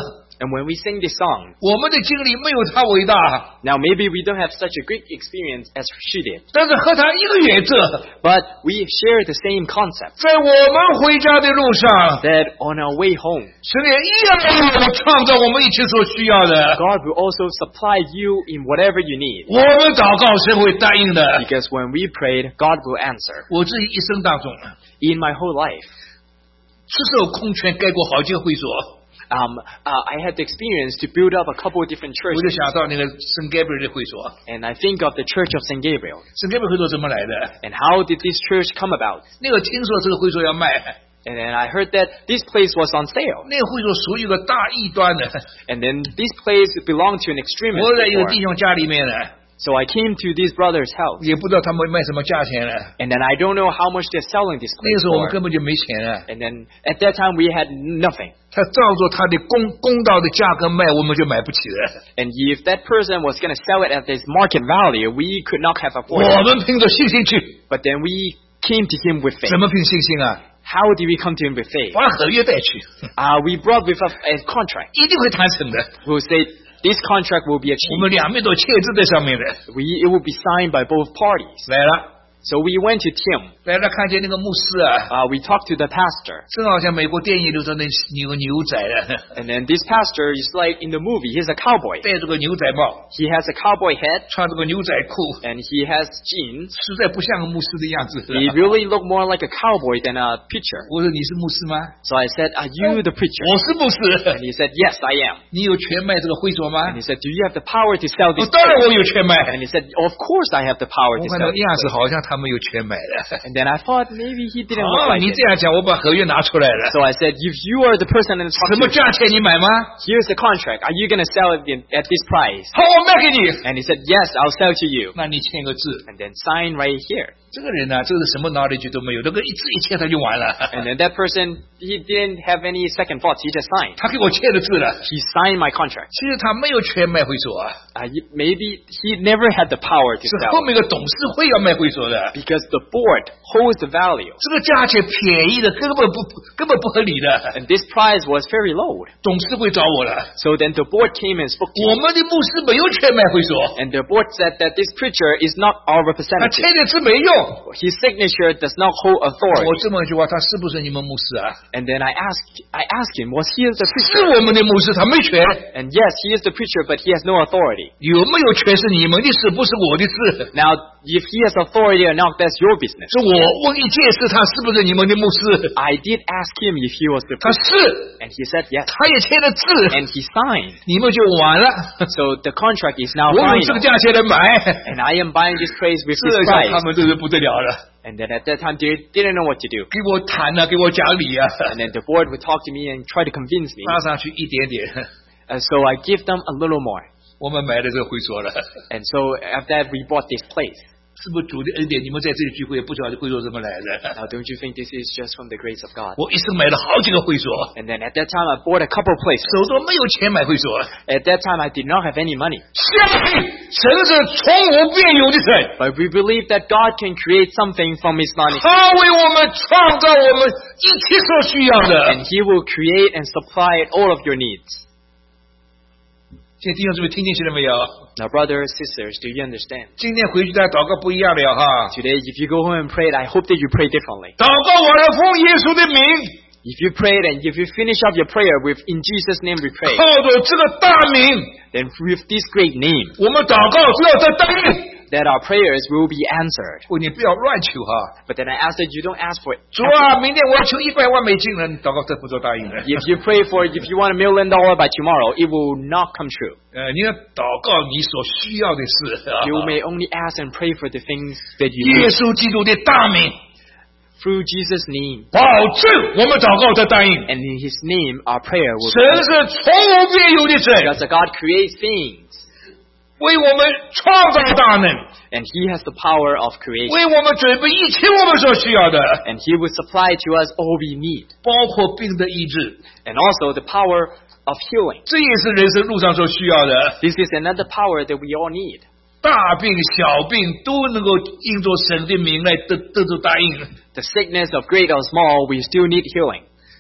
And when we sing this song, 我们的经历没有他伟大， now maybe we don't have such a great experience as she did, 但是和他一个原则， but we share the same concept 在我们回家的路上， that on our way home, 神也一样为我们创造我们一切所需要的。 God will also supply you in whatever you need. 我们祷告，神会答应的。 Because when we prayed, God will answer. 我自己一生当中， In my whole life, 赤手空拳盖过好几个会所， um, uh, I had the experience to build up a couple of different 我就 churches. 想到那个圣盖贝尔的会所。 And I think of the Church of Saint Gabriel. 圣盖贝尔会所怎么来的？ And how did this church come about? 那个听说这个会所要卖， And then I heard that this place was on sale. 那个会所属于一个大异端的。 And then this place belonged to an extremist 我在一个 before. 弟兄家里面呢， So I came to this brother's house. 也不知道他们卖什么价钱了。 And then I don't know how much they're selling this 那个 place 时候我们 for. 根本就没钱啊。 And then at that time we had nothing. 他照着他的公公道的价格卖，我们就买不起了。 And if that person was going to sell it at this market value, we could not have 我 afforded it. 们凭着信心去， But then we came to him with faith. 怎么凭信心啊？ How did we come to him with faith? 把合约带去， Uh, we brought with us a contract. 一定会谈成的。 Who said this contract will be 我 achieved. 们两面都签字在上面的。 We, it will be signed by both parties. 来了， So we went to Tim. 来了，看见那个牧师啊， Uh, we talked to the pastor. 正好像美国电影里头那有个牛仔啊， And then this pastor is like in the movie. He's a cowboy. 戴着个牛仔帽， He has a cowboy hat 穿着个牛仔裤， and he has jeans. 实在不像个牧师的样子。 He really looked more like a cowboy than a preacher. 我说你是牧师吗？ So I said, "Are you the preacher?" 我是牧 And 师。 he said, "Yes, I am." 你有权卖这个会所吗 And？he said, "Do you have the power to sell 我 this?" 当然我有权卖。 And he said, "Of course I have the power 我 to 看 sell 那个 this 样子 place." 好像他们有权买的。 And then I thought maybe he didn't look 哦， like 你 it. 这样讲，我把合约拿出来了。 So I said, "If you are the person in the 什么 contract, 价钱你买吗？ here's the contract. Are you going to sell it in, at this price?" 好，我卖给你。 And he said, "Yes, I'll sell to you." 那你签个字。 And then sign right here. 这个人呢、这个什么 knowledge 都没有，这个一字一签他就完了。 And then that person, he didn't have any second thoughts. He just signed. 他给我签了字了。 He signed my contract. 其实他没有权卖会所啊， Uh, he- maybe he never had the power to 是 sell 后面的董事会要卖会所的。 because the board holds the value. 这个价钱便宜的，根本不根本不合理的。 And this price was very low. 董事会找我了， So then the board came and spoke to 我 me. 们的牧师没有权卖会所， And the board said that this preacher is not our 他 representative. 签的字没用。 His signature does not hold 我 authority. 这么一句话，他是不是你们牧师啊？ And then I asked, I asked him, was he the 是 preacher? 我们的牧师，他没权。 And yes, he is the preacher, but he has no authority. 有没有权是你们的事，不是我的事。 Now, if he has authority or not, that's your business. 是我问一件事，他是不是你们的牧师？ I did ask him if he was the 他 preacher, 是， and he said yes. 他也签了字， And he signed. 你们就完了。 So the contract is now 我用这个 final. 价钱来买， And I am buying this place with 这 this 下 price. 他们真是不得了了， And then at that time, they didn't know what to do. 给我谈啊，给我讲理啊， And then the board would talk to me and try to convince me. 拉上去一点点， And so I give them a little more. 我们买了这个会所了。 And so after that, we bought this place. 是不是主的恩典？你们在这里聚会，不晓得会所怎么来的？ Now, don't you think this is just from the grace of God? 我一生买了好几个会所， And then at that time, I bought a couple places. 手中没有钱买会所。 At that time, I did not have any money. 相信神是从无变有的神， But we believe that God can create something from His non 他为我们创造我们一切所需要的。 and He will create and supply all of your needs. 现在弟兄姊妹听进去了没有？ Now, brothers, sisters, do you understand? 今天回去大家祷告不一样了哈。 Today, if you go home and pray, I hope that you pray differently. 祷告完了，奉耶稣的名， If you prayed and if you finish up your prayer with "In Jesus' name we pray," 靠着这个大名， then with this great name, 我们祷告只要得答应。 that our prayers will be answered. 哦，你不要乱求哈。 But then I ask that you don't ask for it. 主啊，明天我要求一百万美金了，你祷告这不做答应的。 If you pray for it, if you want a million dollar by tomorrow, it will not come true. 呃，你要祷告你所需要的事。 You may only ask and pray for the things that you 耶 need. 稣基督的大名， Through Jesus' name 保证我们祷告的答应。 and in His name, our prayer will 神 be 是从无变有的神， because God creates things 为我们创造大能， and He has the power of creation 为我们准备一切我们所需要的， and He will supply to us all we need 包括病的医治， and also the power of healing. 这也是人生路上所需要的。 This is another power that we all need. 大病小病都能够因着神的名来得得着答应。 The sickness of great or small, we still need healing.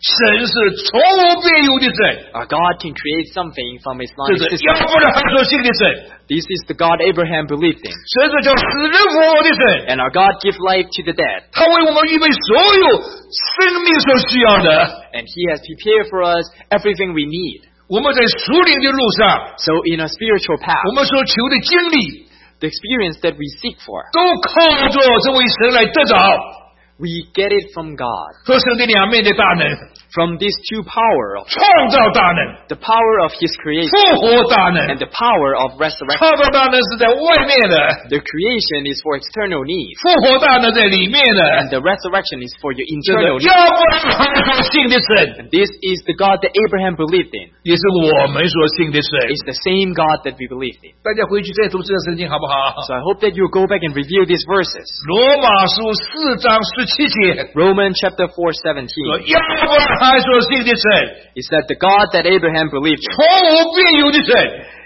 神是从无变有的神， Our God can create something from His 这是亚 non-existence. 伯拉罕所信的神， This is the God Abraham believed in. 神是叫死人复活的神， And our God gives life to the dead. 他为我们预备所有生命所需要的。 And He has prepared for us everything we need. 我们在属灵的路上， So in a spiritual 我 path, 们所求的经历， the experience that we seek for, 都靠着这位神来得着， we get it from God. 和神的两面的大能， From these two power, of- 创造大能， the power of His creation 复活大能 and。the power of resurrection. 创造大能是在外面的， The creation is for external needs, 复活大能在里面 and 的。 the resurrection is for your 这 internal 是 needs. 亚伯拉罕所信的神， And this is the God that Abraham believed in. 也是我们所信的神。 It's the same God that we believed in. 大家回去再读这个圣经好不好？ So I hope that you go back and review these verses. 罗马书四章十七节， Romans chapter four 说 seventeen 亚伯拉罕所信的神， is that the God that Abraham believed in 从无变有的神，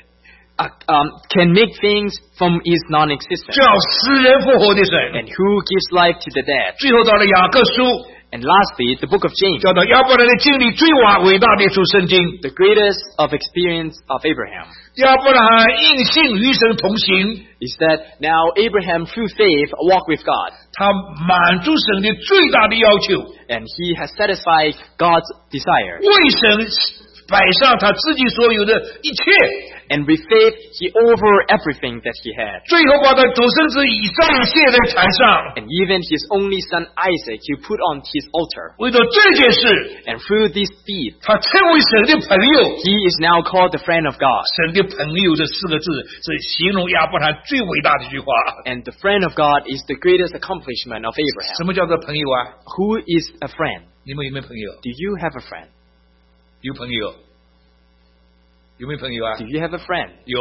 uh, um, can make things from his non-existence, 叫死人复活的神。 and who gives life to the dead. 最后到了雅各书， And lastly, the book of James, 叫到亚伯拉罕的经历最伟伟大的一处圣经。 the greatest of experience of Abraham, 亚伯拉罕因信与神同行， is that now Abraham through faith walked with God, 他满足神的最大的要求， and he has satisfied God's desire. 为神摆上他自己所有的一切， And with faith, he offered everything that he had. 最后把他独生子以撒献在坛上。 And even his only son Isaac, he put on his altar. 为了这件事， And through this deed, 他称为神的朋友。 he is now called the friend of God. 神的朋友这四个字是形容亚伯拉罕最伟大的一句话。 And the friend of God is the greatest accomplishment of 什 Abraham. 么叫做朋友啊？ Who is a friend? 你们有没有朋友？ Do you have a friend? 有朋友？有没有朋友啊 Do？you have a friend? 有。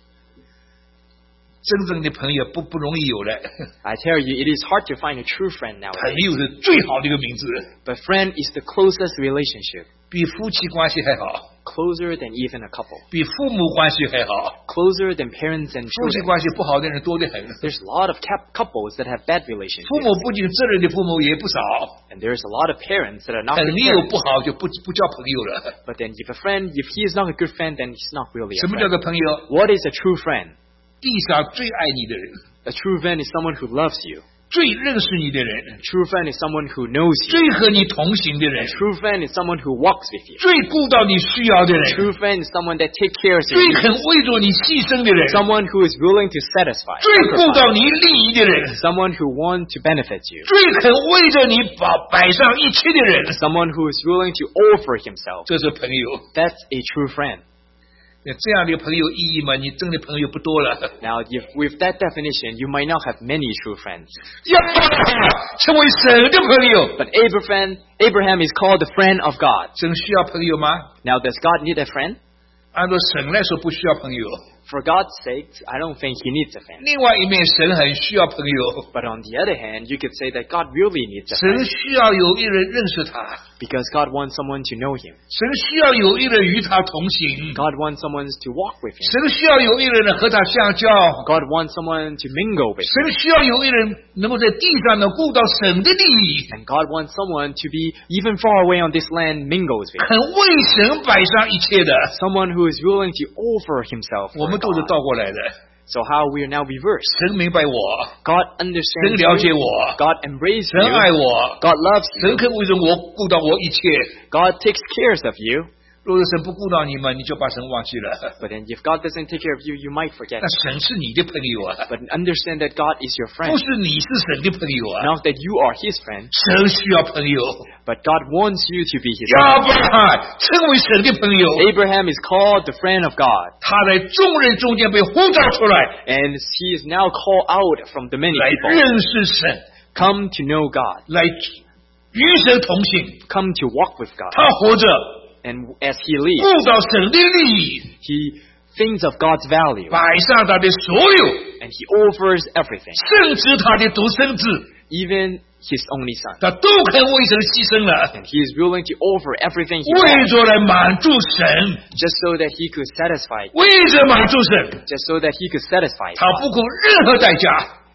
真正的朋友不不容易有的， I tell you, it is hard to find a true friend 朋 nowadays. 友是最好的一个名字， But friend is the closest relationship, 比夫妻关系还好， closer than even a couple, 比父母关系还好。 closer than parents and 夫妻 children. 关系不好的人多得很。 There's a lot of cap- couples that have bad relationships, 父母不仅责任的父母也不少， and there's a lot of parents that are not 朋 good 友 parents. 不好就不不叫朋友了。 But then if a friend, if he is not a good friend, then he's not really 什 a 么叫 friend. 做朋友？ What is a true friend? 地上最爱你的人， A true friend is someone who loves you. 最认识你的人， A true friend is someone who knows you. 最和你同行的人 A，true friend is someone who walks with you. 最顾到你需要的 A 人， true friend is someone that takes care of 最 you. 肯为着你牺牲的人， Someone who is willing to satisfy. 最顾 sacrifice. 到你利益的人， Someone who wants to benefit you. 最肯为着你摆摆上一切的人， Someone who is willing to offer himself. 这是朋友。 That's a true friend. 那这样的朋友意义吗？你真的朋友不多了。 Now, if, with that definition, you might not have many true friends. 亚伯拉罕成为神的朋友， But Abraham, Abraham is called the friend of God. 神需要朋友吗？ Now, does God need a friend? 按照神来说，不需要朋友。 For God's sake, I don't think he needs a friend. 另外一面，神很需要朋友， But on the other hand, you could say that God really needs a 神 friend 需要有一人认识他， because God wants someone to know him. 神需要有一人与他同行， God wants someone to walk with him. 神需要有一人和他相交， God wants someone to mingle with him. 神需要有一人能够在地上能顾到神的利益， And God wants someone to be even far away on this land mingles with him. 肯为神摆上一切的。 Someone who is willing to offer himself 我 for 们都是 God. 倒过来的， So how we are now reversed. 神明白我， God 神 understands 了解 you. 我， God embraces 神爱 you. 我， God loves 神 you. 肯为着我顾到我一切。 God takes care of you. 若是神不顾到你们，你就把神忘记了。 But then if God doesn't take care of you, you might forget. 那神是你的朋友啊， But understand that God is your 不 friend. 是你是神的朋友啊。 Not that you are his friend, 神需要朋友， but God wants you to be his 亚 friend. 伯拉罕称为神的朋友， Abraham is called the friend of God. 他在众人中间被呼召出来， And he is now called out from the many 来 people. 认识神， Come to know God. 来与神同行。 Come to walk with God. 他活着， And as he lives, 顾到神的利益， he thinks of God's value. 摆上他的所有， And he offers everything, 甚至他的独生子， even his only son. 他都肯为神牺牲了， And he is willing to offer everything he 为 has 着来满足神， just so that he could satisfy, 为着满足神， just so that he could satisfy 他 God. 不顾任何代价。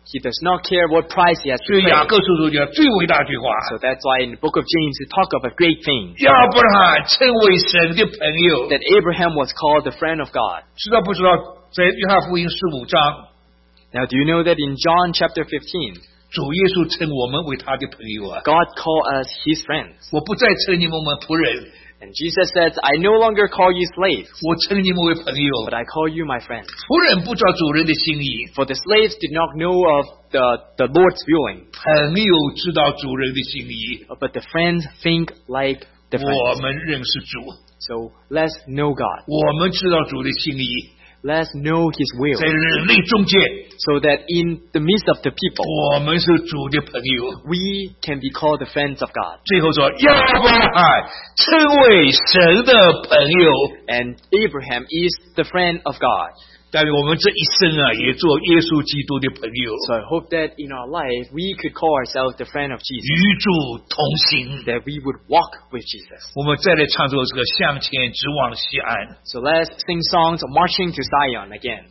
He does not care what price he has 所 to 以雅 pay. 各书中讲最伟大的句话， So that's why in the book of James we talk of a great thing, 亚伯拉罕称为神的朋友。 that Abraham was called the friend of God. 知道不知道？在约翰福音十五章， Now do you know that in John chapter fifteen, 主耶稣称我们为他的朋友啊！ God called us his friends. 我不再称你们为仆人， And Jesus says, I no longer call you slaves, 我称你们为朋友 but。I call you my friends. 仆人不知道主人的心意， For the slaves did not know of the, the Lord's willing, 朋友知道主人的心意。 but the friends think like the 我 friends. 们认识主， So let's know God. 我们知道主的心意， Let's know his will, 在人类中间， so that in the midst of the people, 我们是主的朋友。 we can be called the friends of God. 最后说，亚伯拉罕称为神的朋友。 And Abraham is the friend of God. 但是我们这一生啊，也做耶稣基督的朋友， So I hope that in our life, we could call ourselves the friend of Jesus, 与主同行。 that we would walk with Jesus. 我们再来唱这首歌，向前直往西安。 So let's sing songs of marching to Zion again.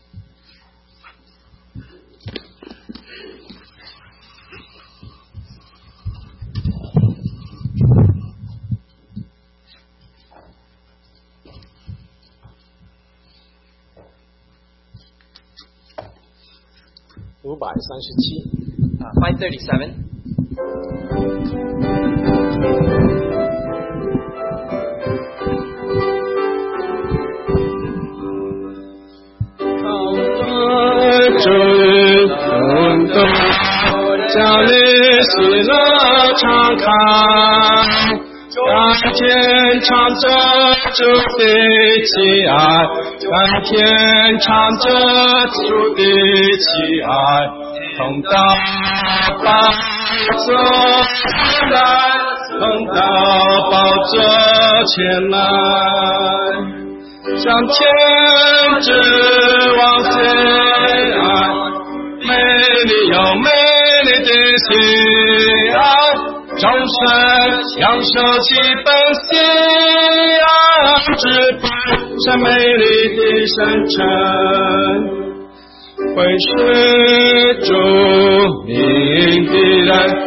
五百三十七。 Uh, five thirty-seven. 会是主名的人，